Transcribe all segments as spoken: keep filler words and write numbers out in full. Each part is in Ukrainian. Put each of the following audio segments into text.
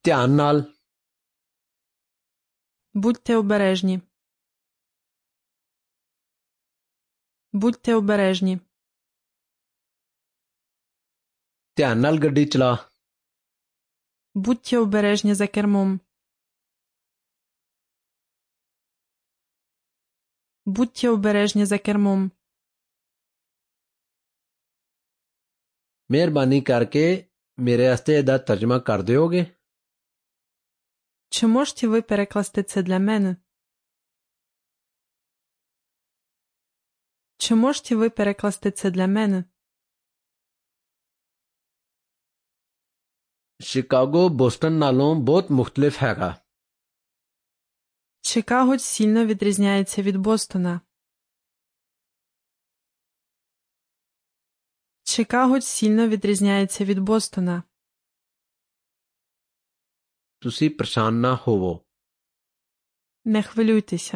ਧਿਆਨ ਨਾਲ Будьте обережні. Будьте обережні. ਧਿਆਨ ਨਾਲ ਗੱਡੀ ਚਲਾ Будьте обережні за кермом. Будьте обережні за кермом. ਮਿਹਰਬਾਨੀ ਕਰਕੇ ਮੇਰੇ ਵਾਸਤੇ ਇਹਦਾ ਤਰਜਮਾ ਕਰ ਦਿਓਗੇ Чи можете ви перекласти це для мене? Чи можете ви перекласти це для мене? ਸ਼ਿਕਾਗੋ ਬੋਸਟਨ ਨਾਲੋਂ ਬਹੁਤ ਮੁxtਲਿਫ ਹੈਗਾ Чикаго сильно відрізняється від Бостона. Чикаго сильно відрізняється від Бостона. ਤੁਸੀਂ ਪਰੇਸ਼ਾਨ ਨਾ ਹੋਵੋ Не хвилюйтеся.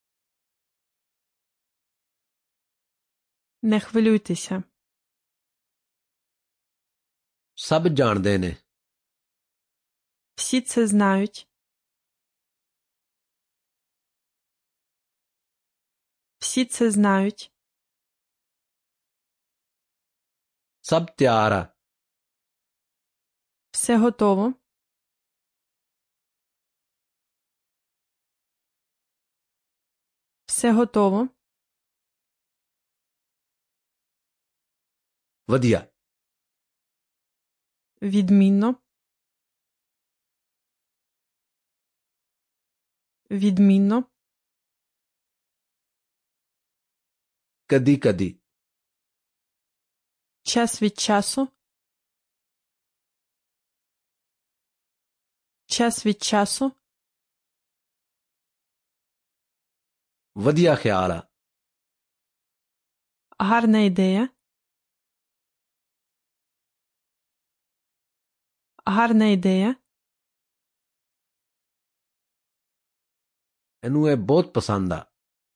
Не хвилюйтеся. ਸਭ ਜਾਣਦੇ ਨੇ Всі це знають. Всі це знають. ਸਭ ਤਿਆਰ ਆ Все готово. Все готово. ਵਧੀਆ Відмінно. Відмінно. ਕਦੀ-ਕਦੀ Час від часу. Час від часу. ਵਧੀਆ ਖਿਆਲ ਆ Гарна ідея. Гарна ідея. ਇਹਨੂੰ ਇਹ ਬਹੁਤ ਪਸੰਦ ਆ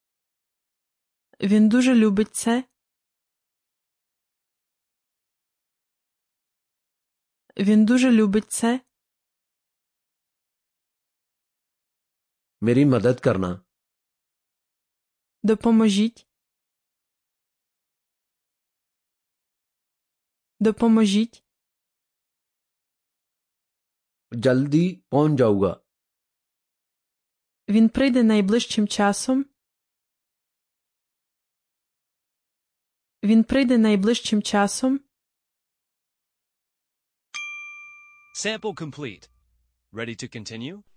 Він дуже любить це. Він дуже любить це. ਮੇਰੀ ਮਦਦ ਕਰਨਾ Допоможіть. Допоможіть. ਜਲਦੀ ਪਹੁੰਚ ਜਾਊਗਾ Він прийде найближчим часом. Він прийде найближчим часом. Sample complete. Ready to continue?